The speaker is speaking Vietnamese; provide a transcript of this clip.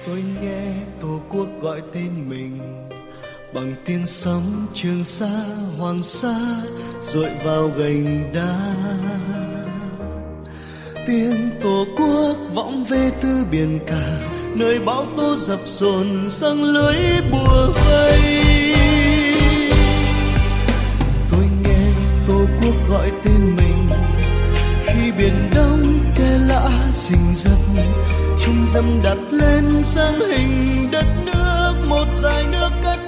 Tôi nghe tổ quốc gọi tên mình bằng tiếng sóng Trường Sa, Hoàng Sa dội vào gành đá. Tiếng tổ quốc vọng về từ biển cả, nơi bão tố dập dồn sang lưới bùa vây. Tôi nghe tổ quốc gọi tên mình khi biển đông khe lã rình rập, trung dâm đặt lên dáng hình đất nước, một dải nước cất